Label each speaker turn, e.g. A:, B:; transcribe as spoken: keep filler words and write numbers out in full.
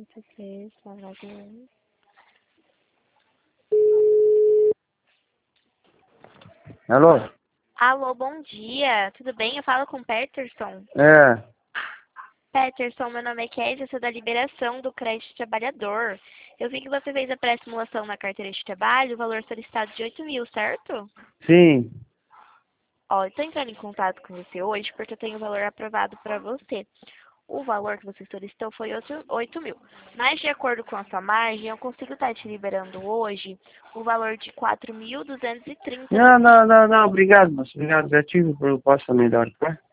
A: C C, Salvador.
B: Alô?
A: Alô, bom dia. Tudo bem? Eu falo com o Peterson.
B: É.
A: Peterson, meu nome é Kézia, eu sou da liberação do crédito trabalhador. Eu vi que você fez a pré-simulação na carteira de trabalho, o valor solicitado de oito mil, certo?
B: Sim.
A: Ó, eu estou entrando em contato com você hoje porque eu tenho o valor aprovado para você. O valor que você solicitou foi oito mil. Mas, de acordo com a sua margem, eu consigo estar te liberando hoje o valor de quatro mil duzentos e trinta.
B: Não, não, não, não, obrigado, moço. Obrigado, já tive proposta melhor, tá?